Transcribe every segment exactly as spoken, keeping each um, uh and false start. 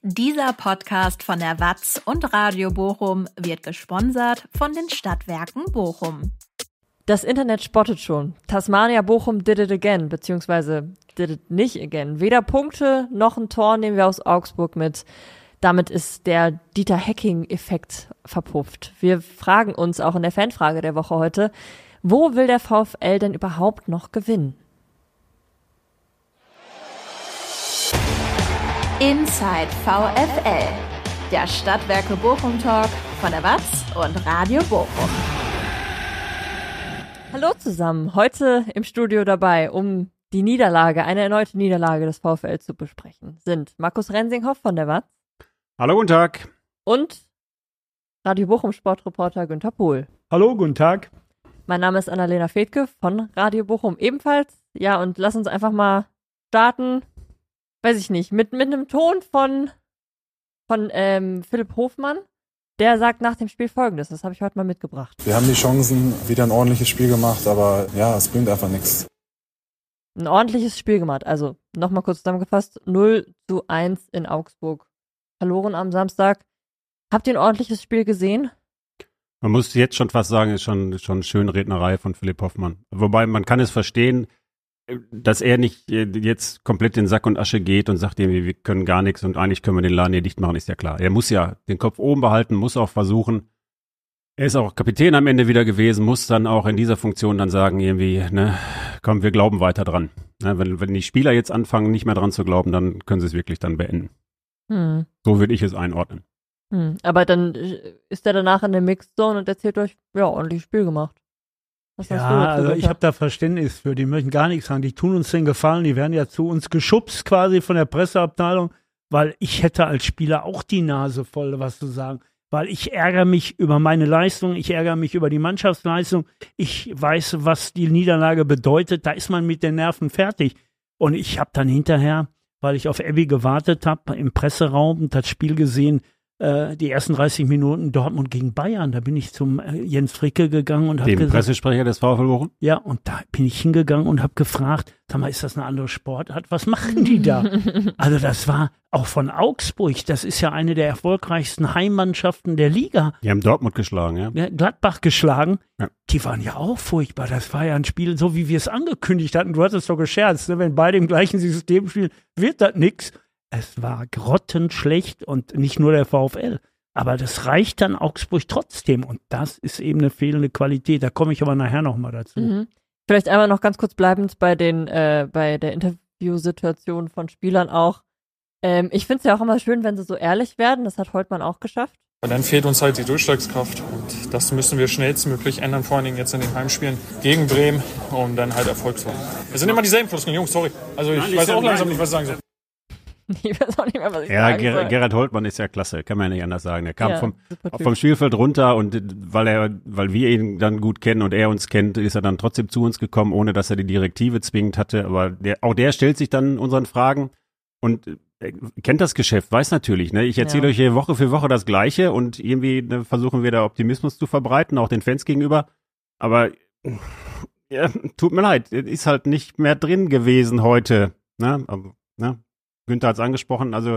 Dieser Podcast von der W A Z und Radio Bochum wird gesponsert von den Stadtwerken Bochum. Das Internet spottet schon. Tasmania Bochum did it again, beziehungsweise did it nicht again. Weder Punkte noch ein Tor nehmen wir aus Augsburg mit. Damit ist der Dieter-Hecking-Effekt verpufft. Wir fragen uns auch in der Fanfrage der Woche heute, wo will der VfL denn überhaupt noch gewinnen? Inside VfL, der Stadtwerke Bochum Talk von der W A Z und Radio Bochum. Hallo zusammen, heute im Studio dabei, um die Niederlage, eine erneute Niederlage des VfL zu besprechen, sind Markus Rensinghoff von der W A Z. Hallo, guten Tag. Und Radio Bochum Sportreporter Günther Pohl. Hallo, guten Tag. Mein Name ist Annalena Fedke von Radio Bochum ebenfalls. Ja, und lass uns einfach mal starten, weiß ich nicht, mit, mit einem Ton von, von ähm, Philipp Hofmann. Der sagt nach dem Spiel Folgendes, das habe ich heute mal mitgebracht. Wir haben die Chancen, wieder ein ordentliches Spiel gemacht, aber ja, es bringt einfach nichts. Ein ordentliches Spiel gemacht, also nochmal kurz zusammengefasst, null zu eins in Augsburg. Verloren am Samstag. Habt ihr ein ordentliches Spiel gesehen? Man muss jetzt schon fast sagen, ist schon, schon eine schöne Rednerei von Philipp Hoffmann. Wobei man kann es verstehen, dass er nicht jetzt komplett in Sack und Asche geht und sagt, wir können gar nichts und eigentlich können wir den Laden hier dicht machen, ist ja klar. Er muss ja den Kopf oben behalten, muss auch versuchen. Er ist auch Kapitän am Ende wieder gewesen, muss dann auch in dieser Funktion dann sagen, irgendwie, ne, komm, wir glauben weiter dran. Ne, wenn, wenn die Spieler jetzt anfangen, nicht mehr dran zu glauben, dann können sie es wirklich dann beenden. Hm. So würde ich es einordnen. Hm. Aber dann ist er danach in der Mixzone und erzählt euch, ja, ordentliches Spiel gemacht. Was ja, also ich habe da Verständnis für, die möchten gar nichts sagen, die tun uns den Gefallen, die werden ja zu uns geschubst quasi von der Presseabteilung, weil ich hätte als Spieler auch die Nase voll, was zu sagen, weil ich ärgere mich über meine Leistung, ich ärgere mich über die Mannschaftsleistung, ich weiß, was die Niederlage bedeutet, da ist man mit den Nerven fertig und ich habe dann hinterher, weil ich auf Ebbi gewartet habe, im Presseraum das Spiel gesehen, die ersten dreißig Minuten Dortmund gegen Bayern, da bin ich zum Jens Fricke gegangen und habe gesagt... Dem Pressesprecher des VfL Bochum? Ja, und da bin ich hingegangen und habe gefragt, sag mal, ist das eine andere Sportart? Was machen die da? Also das war auch von Augsburg, das ist ja eine der erfolgreichsten Heimmannschaften der Liga. Die haben Dortmund geschlagen, ja? ja Gladbach geschlagen. Ja. Die waren ja auch furchtbar. Das war ja ein Spiel, so wie wir es angekündigt hatten. Du hattest doch gescherzt, ne? Wenn beide im gleichen System spielen, wird das nix. Es war grottenschlecht und nicht nur der VfL. Aber das reicht dann Augsburg trotzdem. Und das ist eben eine fehlende Qualität. Da komme ich aber nachher nochmal dazu. Mhm. Vielleicht einmal noch ganz kurz bleibend bei den, äh, bei der Interviewsituation von Spielern auch. Ähm, ich finde es ja auch immer schön, wenn sie so ehrlich werden. Das hat Holtmann auch geschafft. Und dann fehlt uns halt die Durchschlagskraft. Und das müssen wir schnellstmöglich ändern, vor allen Dingen jetzt in den Heimspielen gegen Bremen, um dann halt Erfolg zu haben. Es sind immer dieselben Floskeln, Jungs, sorry. Also ich Nein, weiß auch langsam nicht, was ich sagen soll. Ich weiß auch nicht mehr, was ich ja, sagen Ger- soll. Gerhard Holtmann ist ja klasse, kann man ja nicht anders sagen. Er kam ja, vom, vom Spielfeld runter und weil er, weil wir ihn dann gut kennen und er uns kennt, ist er dann trotzdem zu uns gekommen, ohne dass er die Direktive zwingend hatte. Aber der, auch der stellt sich dann unseren Fragen und er kennt das Geschäft, weiß natürlich. Ne? Ich erzähle ja. euch hier Woche für Woche das Gleiche und irgendwie ne, versuchen wir da Optimismus zu verbreiten, auch den Fans gegenüber. Aber ja, tut mir leid, ist halt nicht mehr drin gewesen heute. Ne? Also, ne? Günther hat es angesprochen, also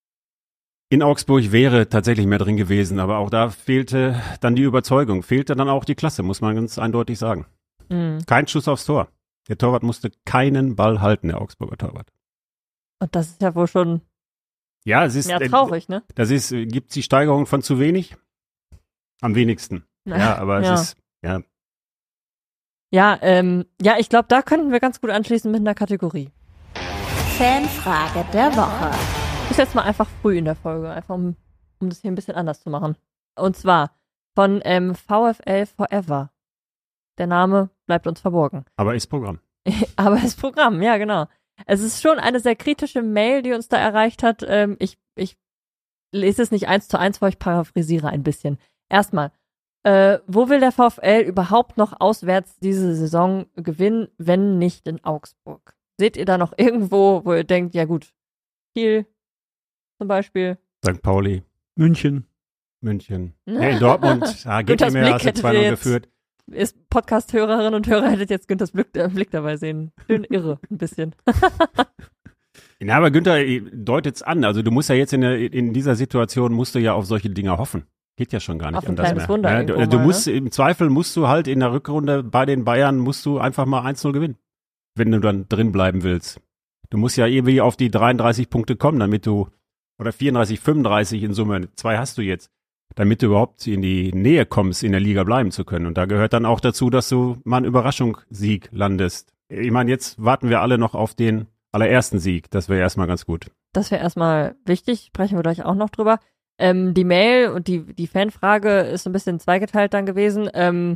in Augsburg wäre tatsächlich mehr drin gewesen, aber auch da fehlte dann die Überzeugung, fehlte dann auch die Klasse, muss man ganz eindeutig sagen. Mhm. Kein Schuss aufs Tor. Der Torwart musste keinen Ball halten, der Augsburger Torwart. Und das ist ja wohl schon ja, es ist, ja, traurig, ne? Das ist, gibt es die Steigerung von zu wenig? Am wenigsten. Ja, aber ja. es ist, ja. Ja, ähm, ja, ich glaube, da könnten wir ganz gut anschließen mit einer Kategorie. Fanfrage der Woche. Ist jetzt mal einfach früh in der Folge, einfach um, um das hier ein bisschen anders zu machen. Und zwar von ähm, VfL Forever. Der Name bleibt uns verborgen. Aber ist Programm. Aber ist Programm, ja genau. Es ist schon eine sehr kritische Mail, die uns da erreicht hat. Ähm, ich, ich lese es nicht eins zu eins vor, ich paraphrasiere ein bisschen. Erstmal, äh, wo will der VfL überhaupt noch auswärts diese Saison gewinnen, wenn nicht in Augsburg? Seht ihr da noch irgendwo, wo ihr denkt, ja gut, Kiel zum Beispiel? Sankt Pauli. München. München. Nee, in Dortmund. Ja, geht nicht mehr, hast du zwei null geführt. Ist Podcast-Hörerinnen und Hörer hättet jetzt Günthers Blick, äh, Blick dabei sehen. Schön irre, ein bisschen. Ja, aber Günther deutet es an. Also du musst ja jetzt in, der, in dieser Situation, musst du ja auf solche Dinge hoffen. Geht ja schon gar nicht auf ein anders kleines mehr. Wunder Ja, du irgendwo du mal, musst, ne? im Zweifel musst du halt in der Rückrunde bei den Bayern, musst du einfach mal eins null gewinnen, wenn du dann drin bleiben willst. Du musst ja irgendwie auf die dreiunddreißig Punkte kommen, damit du, oder vierunddreißig, fünfunddreißig in Summe, zwei hast du jetzt, damit du überhaupt in die Nähe kommst, in der Liga bleiben zu können. Und da gehört dann auch dazu, dass du mal einen Überraschungssieg landest. Ich meine, jetzt warten wir alle noch auf den allerersten Sieg. Das wäre erstmal ganz gut. Das wäre erstmal wichtig, sprechen wir gleich auch noch drüber. Ähm, die Mail und die, die Fanfrage ist so ein bisschen zweigeteilt dann gewesen. Ähm,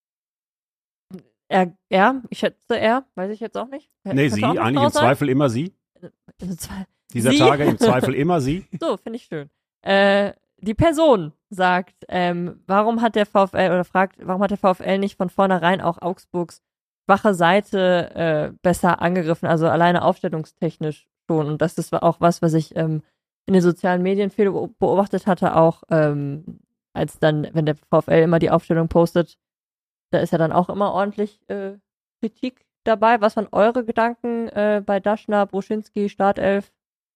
er, er, ich schätze er, weiß ich jetzt auch nicht. Nee, Könnte sie, auch eine eigentlich Frau im sein. Zweifel immer sie. Also zwei- Dieser Sie? Tage im Zweifel immer sie. So, finde ich schön. Äh, die Person sagt, ähm, warum hat der VfL oder fragt, warum hat der VfL nicht von vornherein auch Augsburgs schwache Seite äh, besser angegriffen, also alleine aufstellungstechnisch schon. Und das ist auch was, was ich ähm, in den sozialen Medien viel beobachtet hatte, auch ähm, als dann, wenn der VfL immer die Aufstellung postet, da ist ja dann auch immer ordentlich äh, Kritik dabei. Was waren eure Gedanken äh, bei Daschner, Bruschinski, Startelf?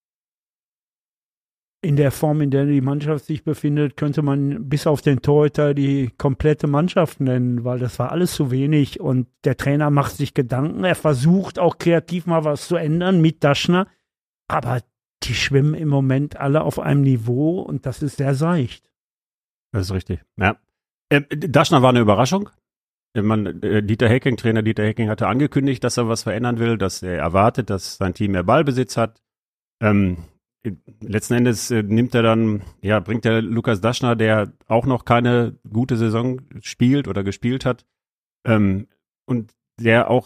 In der Form, in der die Mannschaft sich befindet, könnte man bis auf den Torhüter die komplette Mannschaft nennen, weil das war alles zu wenig und der Trainer macht sich Gedanken, er versucht auch kreativ mal was zu ändern mit Daschner, aber die schwimmen im Moment alle auf einem Niveau und das ist sehr seicht. Das ist richtig, ja. Äh, Daschner war eine Überraschung. Man, äh, Dieter Hecking, Trainer Dieter Hecking hatte angekündigt, dass er was verändern will, dass er erwartet, dass sein Team mehr Ballbesitz hat. Ähm, letzten Endes äh, nimmt er dann, ja, bringt der Lukas Daschner, der auch noch keine gute Saison spielt oder gespielt hat, ähm, und der auch,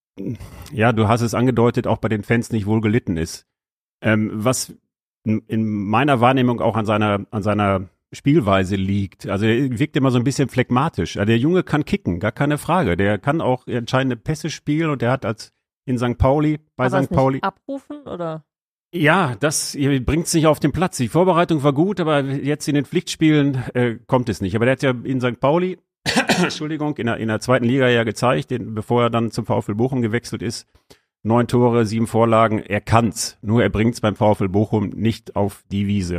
ja, du hast es angedeutet, auch bei den Fans nicht wohl gelitten ist. Ähm, was in, in meiner Wahrnehmung auch an seiner, an seiner Spielweise liegt. Also er wirkt immer so ein bisschen phlegmatisch. Also der Junge kann kicken, gar keine Frage. Der kann auch entscheidende Pässe spielen und der hat als in Sankt Pauli, bei Aber es Sankt Pauli. nicht abrufen oder? Ja, das bringt es nicht auf den Platz. Die Vorbereitung war gut, aber jetzt in den Pflichtspielen äh, kommt es nicht. Aber der hat ja in Sankt Pauli, Entschuldigung, in der, in der zweiten Liga ja gezeigt, den, bevor er dann zum VfL Bochum gewechselt ist, neun Tore, sieben Vorlagen, er kann's. Nur er bringt's beim VfL Bochum nicht auf die Wiese.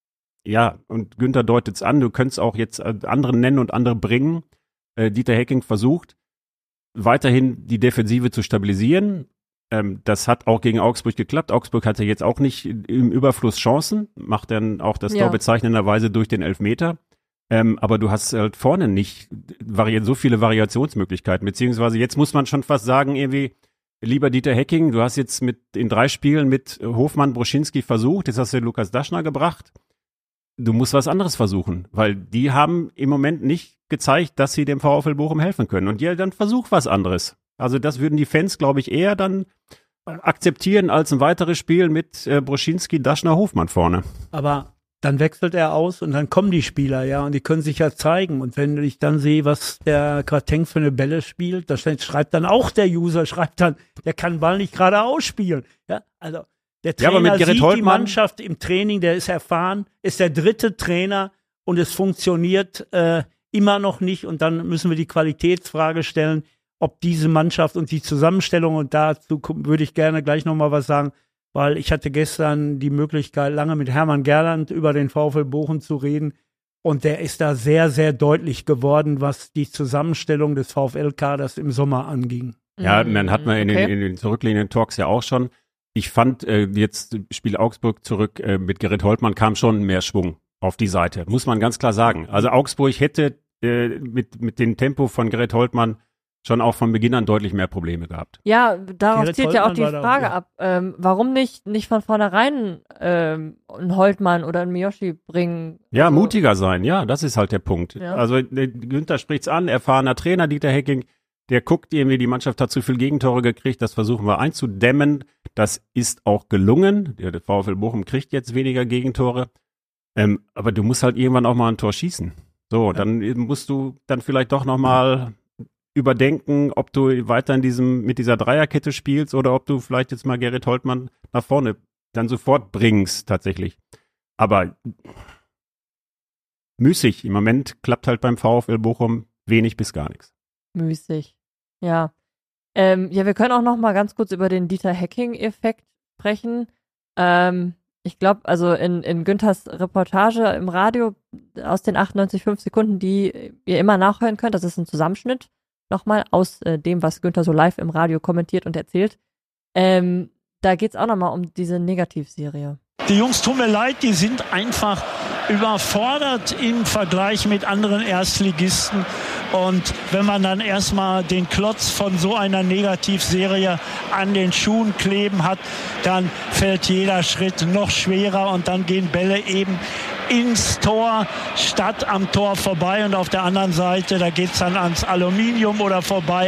Ja, und Günther deutet's an, du könntest auch jetzt andere nennen und andere bringen. Äh, Dieter Hecking versucht, weiterhin die Defensive zu stabilisieren. Ähm, das hat auch gegen Augsburg geklappt. Augsburg hatte jetzt auch nicht im Überfluss Chancen, macht dann auch das Ja. Tor bezeichnenderweise durch den Elfmeter. Ähm, aber du hast halt vorne nicht vari- so viele Variationsmöglichkeiten, beziehungsweise jetzt muss man schon fast sagen, irgendwie, lieber Dieter Hecking, du hast jetzt mit in drei Spielen mit Hofmann, Bruschinski versucht, jetzt hast du Lukas Daschner gebracht. Du musst was anderes versuchen, weil die haben im Moment nicht gezeigt, dass sie dem VfL Bochum helfen können. Und ja, dann versuch was anderes. Also das würden die Fans, glaube ich, eher dann akzeptieren als ein weiteres Spiel mit äh, Bruschinski, Daschner, Hofmann vorne. Aber dann wechselt er aus und dann kommen die Spieler, ja, und die können sich ja zeigen. Und wenn ich dann sehe, was der Quateng für eine Bälle spielt, da schreibt dann auch der User, schreibt dann, der kann den Ball nicht gerade ausspielen. Ja, also der Ja, aber Trainer mit Gerrit sieht die Holtmann- Mannschaft im Training, der ist erfahren, ist der dritte Trainer und es funktioniert äh, immer noch nicht. Und dann müssen wir die Qualitätsfrage stellen, ob diese Mannschaft und die Zusammenstellung, und dazu würde ich gerne gleich nochmal was sagen, weil ich hatte gestern die Möglichkeit, lange mit Hermann Gerland über den VfL Bochum zu reden und der ist da sehr, sehr deutlich geworden, was die Zusammenstellung des VfL-Kaders im Sommer anging. Ja, man hat man in, Okay. den, in den zurückliegenden Talks ja auch schon. Ich fand, äh, jetzt Spiel Augsburg zurück äh, mit Gerrit Holtmann kam schon mehr Schwung auf die Seite, muss man ganz klar sagen. Also Augsburg hätte äh, mit, mit dem Tempo von Gerrit Holtmann schon auch von Beginn an deutlich mehr Probleme gehabt. Ja, darauf Gerrit zielt ja auch die Holtmann war da, Frage ja. ab. Ähm, warum nicht, nicht von vornherein ähm, einen Holtmann oder einen Miyoshi bringen? Ja, Also, mutiger sein, ja, das ist halt der Punkt. Ja. Also äh, Günther spricht's an, erfahrener Trainer Dieter Hecking, der guckt irgendwie, die Mannschaft hat zu viel Gegentore gekriegt, das versuchen wir einzudämmen. Das ist auch gelungen. Der VfL Bochum kriegt jetzt weniger Gegentore. Ähm, aber du musst halt irgendwann auch mal ein Tor schießen. So, dann musst du dann vielleicht doch nochmal überdenken, ob du weiter in diesem, mit dieser Dreierkette spielst oder ob du vielleicht jetzt mal Gerrit Holtmann nach vorne dann sofort bringst, tatsächlich. Aber müßig. Im Moment klappt halt beim VfL Bochum wenig bis gar nichts. Müßig. Ja. Ähm, ja, wir können auch noch mal ganz kurz über den Dieter Hecking-Effekt sprechen. Ähm, ich glaube, also in, in Günthers Reportage im Radio aus den achtundneunzig Komma fünf Sekunden, die ihr immer nachhören könnt, das ist ein Zusammenschnitt nochmal aus äh, dem, was Günther so live im Radio kommentiert und erzählt. Ähm, da geht's auch nochmal um diese Negativserie. Die Jungs, tut mir leid, die sind einfach überfordert im Vergleich mit anderen Erstligisten. Und wenn man dann erstmal den Klotz von so einer Negativserie an den Schuhen kleben hat, dann fällt jeder Schritt noch schwerer und dann gehen Bälle eben ins Tor statt am Tor vorbei. Und auf der anderen Seite, da geht es dann ans Aluminium oder vorbei.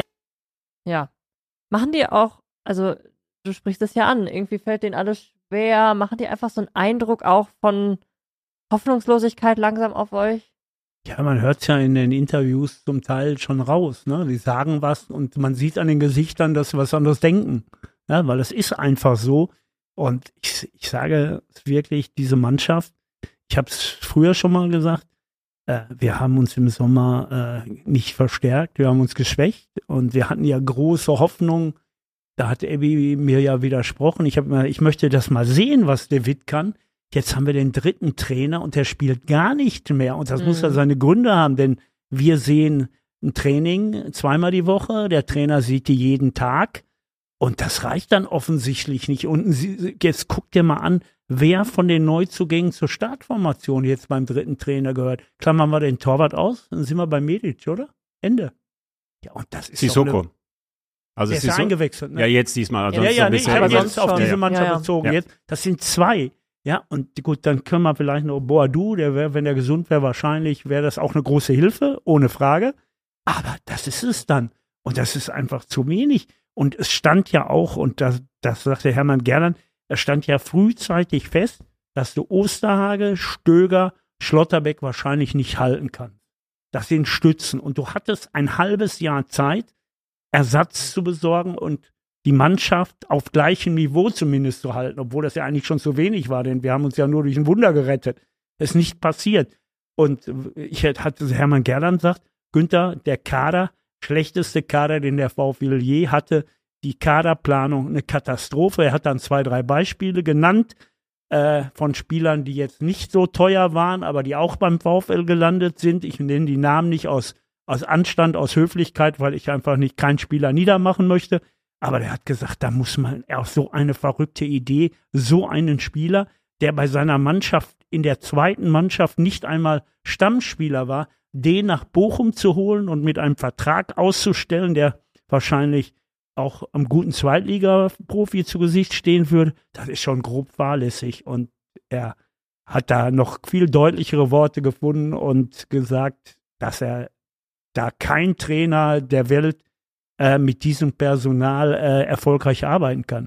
Ja. Machen die auch, also du sprichst es ja an, irgendwie fällt denen alles schwer, machen die einfach so einen Eindruck auch von Hoffnungslosigkeit langsam auf euch? Ja, man hört es ja in den Interviews zum Teil schon raus, ne? Die sagen was und man sieht an den Gesichtern, dass sie was anderes denken. Ja, weil es ist einfach so. Und ich, ich sage wirklich, diese Mannschaft, ich habe es früher schon mal gesagt, äh, wir haben uns im Sommer äh, nicht verstärkt, wir haben uns geschwächt und wir hatten ja große Hoffnung. Da hat Ebi mir ja widersprochen. Ich, hab mal, ich möchte das mal sehen, was der Witt kann. Jetzt haben wir den dritten Trainer und der spielt gar nicht mehr. Und das mhm. muss ja seine Gründe haben, denn wir sehen ein Training zweimal die Woche, der Trainer sieht die jeden Tag und das reicht dann offensichtlich nicht. Und jetzt guckt dir mal an, wer von den Neuzugängen zur Startformation jetzt beim dritten Trainer gehört. Klammern wir den Torwart aus, dann sind wir bei Medic, oder? Ende. Ja, und das ist Sissoko. Also der ist ja eingewechselt. Ne? Ja, jetzt diesmal. Also ja, ja, nee, ich habe jetzt auf schon. diese Mannschaft ja, ja. bezogen. Ja. Jetzt, das sind zwei. Ja, und gut, dann können wir vielleicht noch Boadu, der wäre, wenn der gesund wäre, wahrscheinlich wäre das auch eine große Hilfe, ohne Frage. Aber das ist es dann. Und das ist einfach zu wenig. Und es stand ja auch, und das, das sagte Hermann Gerland, es stand ja frühzeitig fest, dass du Osterhage, Stöger, Schlotterbeck wahrscheinlich nicht halten kannst. Das sind Stützen. Und du hattest ein halbes Jahr Zeit, Ersatz zu besorgen und die Mannschaft auf gleichem Niveau zumindest zu halten, obwohl das ja eigentlich schon zu wenig war, denn wir haben uns ja nur durch ein Wunder gerettet. Das ist nicht passiert. Und ich hatte Hermann Gerland gesagt, Günther, der Kader, schlechteste Kader, den der VfL je hatte, die Kaderplanung eine Katastrophe. Er hat dann zwei, drei Beispiele genannt äh, von Spielern, die jetzt nicht so teuer waren, aber die auch beim VfL gelandet sind. Ich nenne die Namen nicht aus, aus Anstand, aus Höflichkeit, weil ich einfach nicht keinen Spieler niedermachen möchte. Aber der hat gesagt, da muss man auf so eine verrückte Idee, so einen Spieler, der bei seiner Mannschaft in der zweiten Mannschaft nicht einmal Stammspieler war, den nach Bochum zu holen und mit einem Vertrag auszustellen, der wahrscheinlich auch am guten Zweitliga-Profi zu Gesicht stehen würde, das ist schon grob fahrlässig. Und er hat da noch viel deutlichere Worte gefunden und gesagt, dass er da kein Trainer der Welt äh, mit diesem Personal äh, erfolgreich arbeiten kann.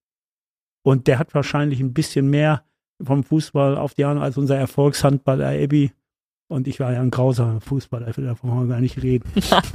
Und der hat wahrscheinlich ein bisschen mehr vom Fußball auf die Ahnung als unser Erfolgshandballer Ebi. Und ich war ja ein grausamer Fußballer, davon wollen wir gar nicht reden.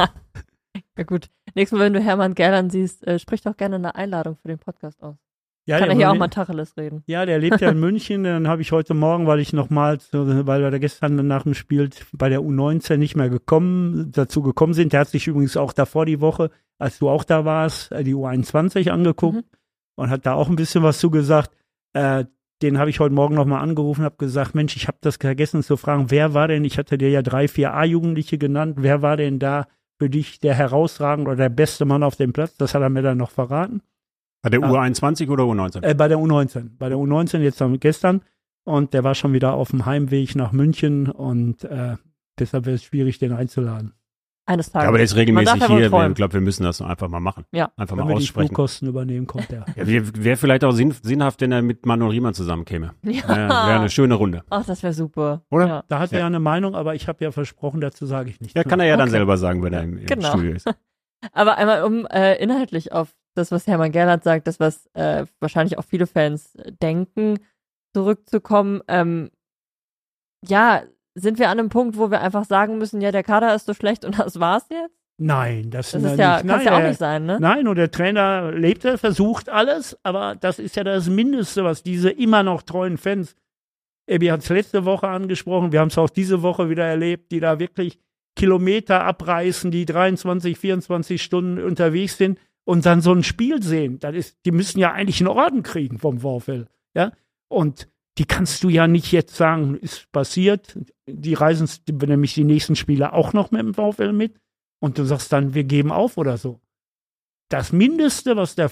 Ja gut. Nächstes Mal, wenn du Hermann Gerland siehst, äh, sprich doch gerne eine Einladung für den Podcast aus. Ja, Kann er hier auch mal Tacheles reden. Ja, der lebt ja in München. Dann habe ich heute Morgen, weil ich nochmals, weil wir da gestern nach dem Spiel bei der U neunzehn nicht mehr gekommen, dazu gekommen sind. Der hat sich übrigens auch davor die Woche, als du auch da warst, die U einundzwanzig angeguckt mhm. und hat da auch ein bisschen was zugesagt. Äh, den habe ich heute Morgen nochmal angerufen und habe gesagt, Mensch, ich habe das vergessen zu fragen, wer war denn, ich hatte dir ja drei, vier A-Jugendliche genannt, wer war denn da für dich der herausragende oder der beste Mann auf dem Platz? Das hat er mir dann noch verraten. Bei der U einundzwanzig oder U neunzehn? Äh, bei der U neunzehn. Bei der U neunzehn jetzt gestern. Und der war schon wieder auf dem Heimweg nach München und äh, deshalb wäre es schwierig, den einzuladen. Eines Tages. Ja, aber der ist regelmäßig hier. Ich glaube, wir müssen das einfach mal machen. Ja. Einfach Wenn mal wir aussprechen. die Flugkosten übernehmen, kommt der. Ja, wäre vielleicht auch sinn, sinnhaft, wenn er mit Manuel Riemann zusammenkäme. Ja. Wäre wär eine schöne Runde. Ach, das wäre super. Oder? Ja. Da hat er Ja. ja eine Meinung, aber ich habe ja versprochen, dazu sage ich nichts. Ja, kann er ja dann Okay. selber sagen, wenn er im, im Genau. Studio ist. Aber einmal, um äh, inhaltlich auf das, was Hermann Gerland sagt, das, was äh, wahrscheinlich auch viele Fans denken, zurückzukommen. Ähm, ja, sind wir an einem Punkt, wo wir einfach sagen müssen, ja, der Kader ist so schlecht und das war's jetzt? Nein, das, Das ist ist ja, nicht. kann Nein, ja auch er- nicht sein, ne? Nein, und der Trainer lebte, versucht alles, aber das ist ja das Mindeste, was diese immer noch treuen Fans, Ebi hat es letzte Woche angesprochen, wir haben es auch diese Woche wieder erlebt, die da wirklich Kilometer abreißen, die dreiundzwanzig, vierundzwanzig Stunden unterwegs sind und dann so ein Spiel sehen. Das ist, die müssen ja eigentlich einen Orden kriegen vom VfL. ja, und die kannst du ja nicht jetzt sagen, ist passiert, die reisen nämlich die nächsten Spiele auch noch mit dem VfL mit und du sagst dann, wir geben auf oder so. Das Mindeste, was der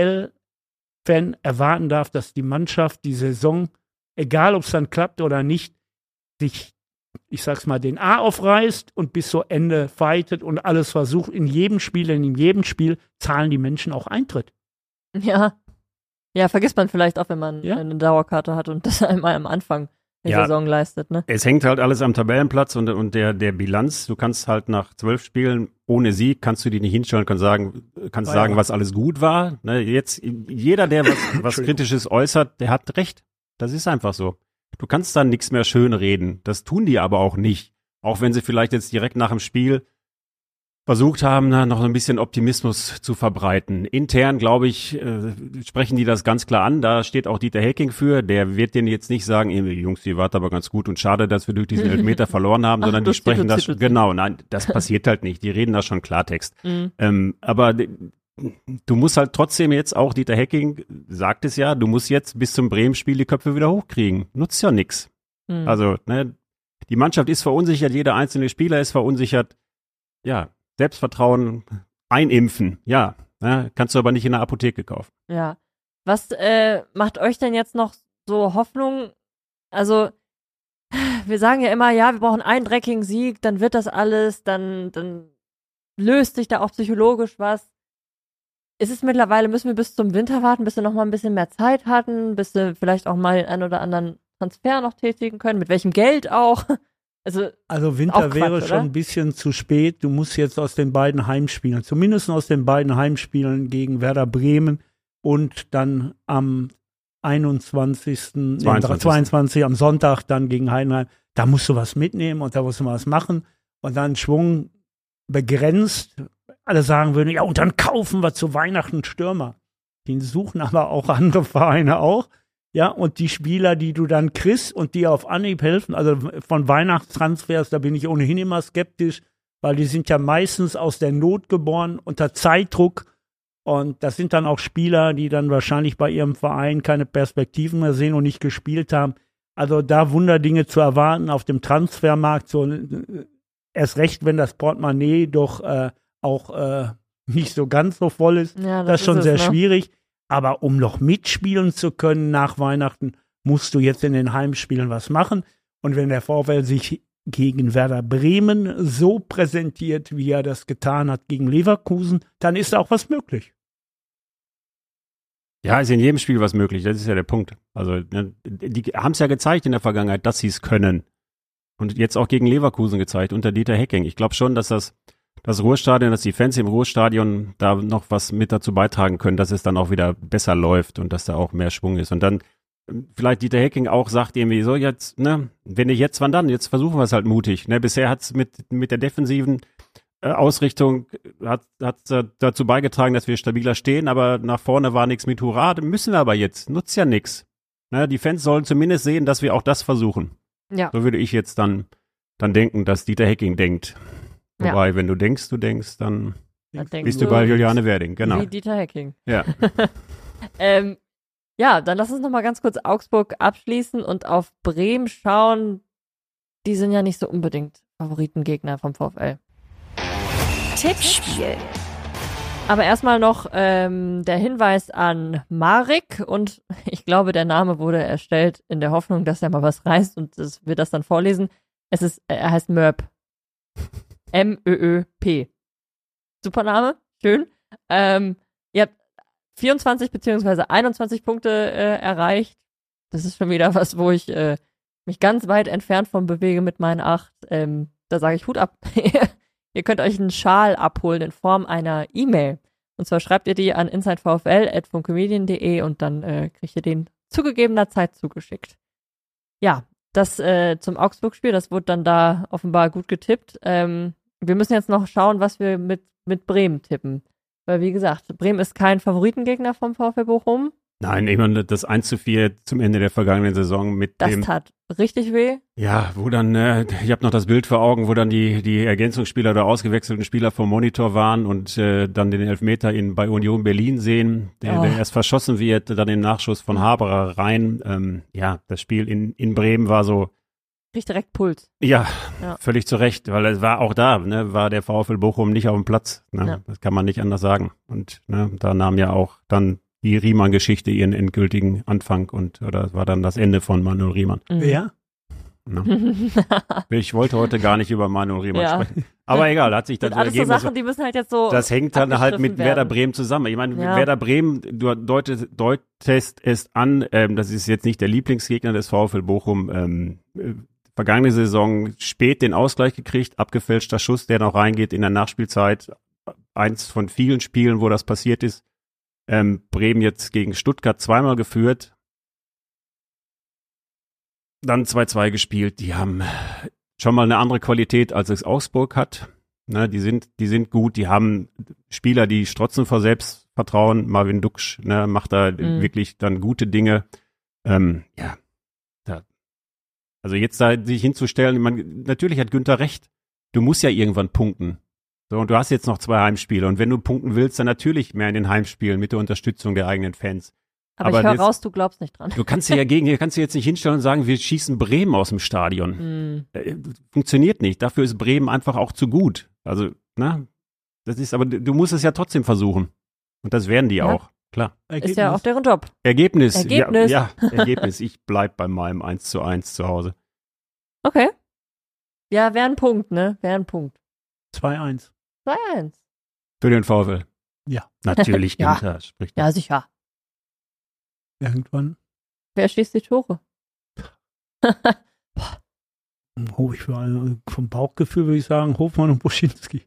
VfL-Fan erwarten darf, dass die Mannschaft die Saison, egal ob es dann klappt oder nicht, sich, ich sag's mal, den A aufreißt und bis zu Ende fightet und alles versucht. In jedem Spiel, in jedem Spiel zahlen die Menschen auch Eintritt. Ja. Ja, vergisst man vielleicht auch, wenn man Ja. eine Dauerkarte hat und das einmal am Anfang der Ja. Saison leistet, ne? Es hängt halt alles am Tabellenplatz und, und der, der Bilanz. Du kannst halt nach zwölf Spielen ohne Sieg, kannst du die nicht hinstellen, kannst sagen, kannst War sagen, ja. was alles gut war. Ne, jetzt, jeder, der was, was Kritisches äußert, der hat recht. Das ist einfach so. Du kannst dann nichts mehr schön reden. Das tun die aber auch nicht. Auch wenn sie vielleicht jetzt direkt nach dem Spiel versucht haben, na, noch ein bisschen Optimismus zu verbreiten. Intern, glaube ich, äh, sprechen die das ganz klar an. Da steht auch Dieter Hecking für. Der wird denen jetzt nicht sagen, irgendwie, Jungs, die wart aber ganz gut und schade, dass wir durch diesen Elfmeter verloren haben, Ach, sondern die Dutzki, sprechen das, Dutzki, Dutzki. genau, nein, das passiert halt nicht. Die reden da schon Klartext. Mhm. Ähm, aber d- du musst halt trotzdem jetzt auch, Dieter Hecking sagt es ja, du musst jetzt bis zum Bremen-Spiel die Köpfe wieder hochkriegen. Nutzt ja nix. Mhm. Also, ne, die Mannschaft ist verunsichert, jeder einzelne Spieler ist verunsichert. Ja, Selbstvertrauen einimpfen, ja. Ne, kannst du aber nicht in der Apotheke kaufen. Ja. Was äh, macht euch denn jetzt noch so Hoffnung? Also, wir sagen ja immer, ja, wir brauchen einen dreckigen Sieg, dann wird das alles, dann, dann löst sich da auch psychologisch was. Ist es mittlerweile, müssen wir bis zum Winter warten, bis wir noch mal ein bisschen mehr Zeit hatten, bis wir vielleicht auch mal den einen oder anderen Transfer noch tätigen können, mit welchem Geld auch? Also, Also Winter Auch Quatsch, wäre oder? schon ein bisschen zu spät. Du musst jetzt aus den beiden Heimspielen, zumindest aus den beiden Heimspielen gegen Werder Bremen und dann am einundzwanzigsten. zweiundzwanzigsten. zweiundzwanzigsten am Sonntag dann gegen Heidenheim, da musst du was mitnehmen und da musst du was machen und dann Schwung begrenzt. Alle sagen würden, ja, und dann kaufen wir zu Weihnachten einen Stürmer. Den suchen aber auch andere Vereine auch. Ja, und die Spieler, die du dann kriegst und die auf Anhieb helfen, also von Weihnachtstransfers, da bin ich ohnehin immer skeptisch, weil die sind ja meistens aus der Not geboren, unter Zeitdruck. Und das sind dann auch Spieler, die dann wahrscheinlich bei ihrem Verein keine Perspektiven mehr sehen und nicht gespielt haben. Also da Wunderdinge zu erwarten auf dem Transfermarkt, so äh, erst recht, wenn das Portemonnaie doch äh, auch äh, nicht so ganz so voll ist. ja, Das ist schon es, sehr ne? schwierig. Aber um noch mitspielen zu können nach Weihnachten, musst du jetzt in den Heimspielen was machen. Und wenn der VfL sich gegen Werder Bremen so präsentiert, wie er das getan hat gegen Leverkusen, dann ist auch was möglich. Ja, ist in jedem Spiel was möglich, das ist ja der Punkt. Also, ne, die haben es ja gezeigt in der Vergangenheit, dass sie es können. Und jetzt auch gegen Leverkusen gezeigt, unter Dieter Hecking. Ich glaube schon, dass das, das Ruhrstadion, dass die Fans im Ruhrstadion da noch was mit dazu beitragen können, dass es dann auch wieder besser läuft und dass da auch mehr Schwung ist. Und dann vielleicht Dieter Hecking auch sagt irgendwie so, jetzt, ne, wenn nicht jetzt, wann dann? Jetzt versuchen wir es halt mutig. Ne? Bisher hat es mit, mit der defensiven äh, Ausrichtung hat, hat äh, dazu beigetragen, dass wir stabiler stehen, aber nach vorne war nichts mit Hurra. Das müssen wir aber jetzt. Nutzt ja nichts. Ne? Die Fans sollen zumindest sehen, dass wir auch das versuchen. Ja. So würde ich jetzt dann, dann denken, dass Dieter Hecking denkt. Ja. Wobei, wenn du denkst, du denkst, dann Dann denkst bist du bei Juliane Werding. Genau. Wie Dieter Hecking. Ja. ähm, ja, dann lass uns noch mal ganz kurz Augsburg abschließen und auf Bremen schauen. Die sind ja nicht so unbedingt Favoritengegner vom VfL. Tippspiel. Aber erstmal noch ähm, der Hinweis an Marek und ich glaube, der Name wurde erstellt in der Hoffnung, dass er mal was reißt und das wird das dann vorlesen. Es ist, er heißt Mörp. M Ö Ö P. Super Name, schön. Ähm, ihr habt vierundzwanzig beziehungsweise einundzwanzig Punkte äh, erreicht. Das ist schon wieder was, wo ich äh, mich ganz weit entfernt von bewege mit meinen acht. Ähm, da sage ich Hut ab. Ihr könnt euch einen Schal abholen in Form einer E-Mail. Und zwar schreibt ihr die an insidevfl at funkemedien punkt de und dann äh, kriegt ihr den zu gegebener Zeit zugeschickt. Ja, das äh, zum Augsburg-Spiel, das wurde dann da offenbar gut getippt. Ähm, wir müssen jetzt noch schauen, was wir mit, mit Bremen tippen. Weil wie gesagt, Bremen ist kein Favoritengegner vom VfL Bochum. Nein, ich meine, das eins zu vier zum Ende der vergangenen Saison mit Das dem... Das tat richtig weh. Ja, wo dann, äh, ich habe noch das Bild vor Augen, wo dann die die Ergänzungsspieler oder ausgewechselten Spieler vom Monitor waren und äh, dann den Elfmeter in, bei Union Berlin sehen, der, Oh. der erst verschossen wird, dann im Nachschuss von Haberer rein. Ähm, ja, das Spiel in, in Bremen war so, Kriegt direkt Puls. ja, Ja. völlig zu Recht, weil es war auch da, ne, war der VfL Bochum nicht auf dem Platz. Ne? Ja. Das kann man nicht anders sagen. Und ne, da nahm ja auch dann die Riemann-Geschichte ihren endgültigen Anfang und oder das war dann das Ende von Manuel Riemann. Mhm. Wer? Ne? Ich wollte heute gar nicht über Manuel Riemann Ja. sprechen. Aber egal, hat sich dann Das so alles so ergeben. Sachen, die müssen halt jetzt so. Das hängt dann halt mit abgestriffen Werder werden. Bremen zusammen. Ich meine, Ja. Werder Bremen, du deutest, deutest es an, ähm, das ist jetzt nicht der Lieblingsgegner des VfL Bochum. Ähm, äh, vergangene Saison spät den Ausgleich gekriegt, abgefälschter Schuss, der noch reingeht in der Nachspielzeit. Eins von vielen Spielen, wo das passiert ist. Ähm, Bremen jetzt gegen Stuttgart zweimal geführt. Dann zwei zwei gespielt. Die haben schon mal eine andere Qualität, als es Augsburg hat. Ne, die sind, die sind gut. Die haben Spieler, die strotzen vor Selbstvertrauen. Marvin Duksch, ne, macht da Mhm. wirklich dann gute Dinge. Ähm, ja, da, also jetzt da sich hinzustellen, man, natürlich hat Günther recht. Du musst ja irgendwann punkten. So, und du hast jetzt noch zwei Heimspiele. Und wenn du punkten willst, dann natürlich mehr in den Heimspielen mit der Unterstützung der eigenen Fans. Aber, aber ich höre jetzt- raus, du glaubst nicht dran. Du kannst dir ja gegen, hier kannst du jetzt nicht hinstellen und sagen, wir schießen Bremen aus dem Stadion. Mhm. Äh, Funktioniert nicht. Dafür ist Bremen einfach auch zu gut. Also, ne? Das ist, aber du musst es ja trotzdem versuchen. Und das werden die Ja. auch. Klar. Ist ja auch deren Job. Ergebnis. Ergebnis. Ja, ja, Ergebnis. Ich bleib bei meinem eins zu eins zu Hause. Okay. Ja, wäre ein Punkt, ne? Wäre ein Punkt. zwei eins. zwei eins. Für den VfL. Ja. Natürlich, Ja. Günther spricht. Ja, sicher. Irgendwann Wer schießt die Tore? hoch ich für einen, vom Bauchgefühl würde ich sagen, Hofmann und Buschinski.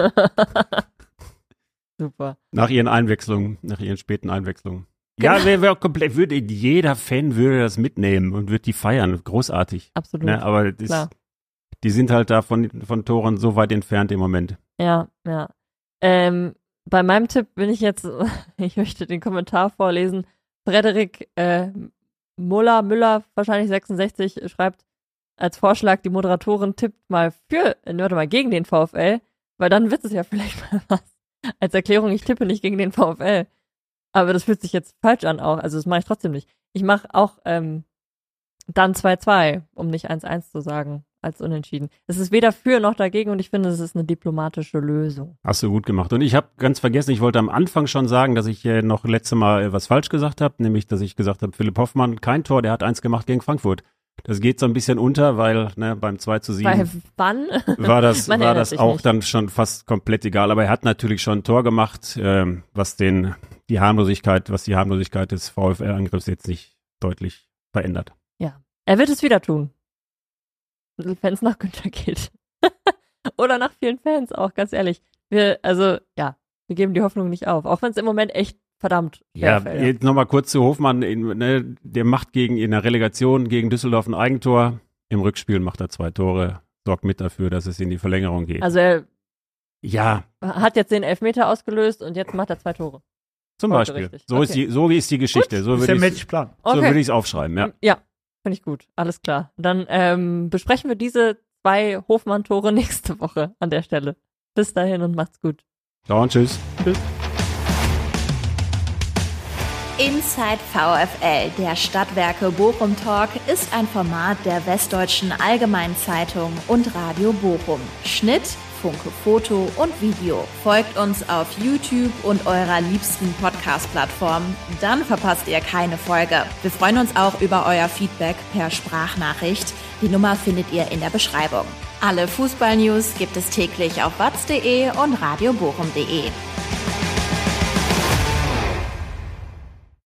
Super. Nach ihren Einwechslungen, nach ihren späten Einwechslungen. Ja, wer, wer komplett, würde, jeder Fan würde das mitnehmen und würde die feiern. Großartig. Absolut. Ne, aber das, Klar. die sind halt da von, von Toren so weit entfernt im Moment. Ja, ja. Ähm, bei meinem Tipp bin ich jetzt, ich möchte den Kommentar vorlesen. Frederik äh, Muller, Müller, wahrscheinlich sechsundsechzig, schreibt als Vorschlag, die Moderatorin tippt mal für, äh, warte mal, gegen den VfL, weil dann wird es ja vielleicht mal was. Als Erklärung, ich tippe nicht gegen den VfL. Aber das fühlt sich jetzt falsch an auch, also das mache ich trotzdem nicht. Ich mache auch ähm, dann zwei zwei, um nicht eins eins zu sagen, als unentschieden. Es ist weder für noch dagegen und ich finde, es ist eine diplomatische Lösung. Hast du gut gemacht. Und ich habe ganz vergessen, ich wollte am Anfang schon sagen, dass ich äh, noch letzte Mal äh, was falsch gesagt habe, nämlich, dass ich gesagt habe, Philipp Hoffmann, kein Tor, der hat eins gemacht gegen Frankfurt. Das geht so ein bisschen unter, weil ne, beim zwei zu sieben Weil wann? war das, Man war erinnert das sich auch nicht. dann schon fast komplett egal. Aber er hat natürlich schon ein Tor gemacht, ähm, was den die Harmlosigkeit, was die Harmlosigkeit des VfL-Angriffs jetzt nicht deutlich verändert. Ja, er wird es wieder tun. Wenn es nach Günther geht. Oder nach vielen Fans auch, ganz ehrlich. Wir, also, ja, wir geben die Hoffnung nicht auf. Auch wenn es im Moment echt verdammt Ja, schwer fällt. jetzt nochmal kurz zu Hofmann. In, ne, der macht gegen in der Relegation gegen Düsseldorf ein Eigentor. Im Rückspiel macht er zwei Tore, sorgt mit dafür, dass es in die Verlängerung geht. Also er ja, hat jetzt den Elfmeter ausgelöst und jetzt macht er zwei Tore. zum Heute Beispiel. richtig. So, Okay. ist die, so ist die Geschichte. So Das ist würde der ich Matchplan. so Okay. würd ich's aufschreiben, ja. Ja, finde ich gut. Alles klar. Dann ähm, besprechen wir diese zwei Hofmann-Tore nächste Woche an der Stelle. Bis dahin und macht's gut. Ciao und tschüss. Inside VfL, der Stadtwerke Bochum Talk, ist ein Format der Westdeutschen Allgemeinzeitung und Radio Bochum. Schnitt, Funke Foto und Video. Folgt uns auf YouTube und eurer liebsten Podcast-Plattform. Dann verpasst ihr keine Folge. Wir freuen uns auch über euer Feedback per Sprachnachricht. Die Nummer findet ihr in der Beschreibung. Alle Fußball-News gibt es täglich auf watz punkt de und radiobochum punkt de.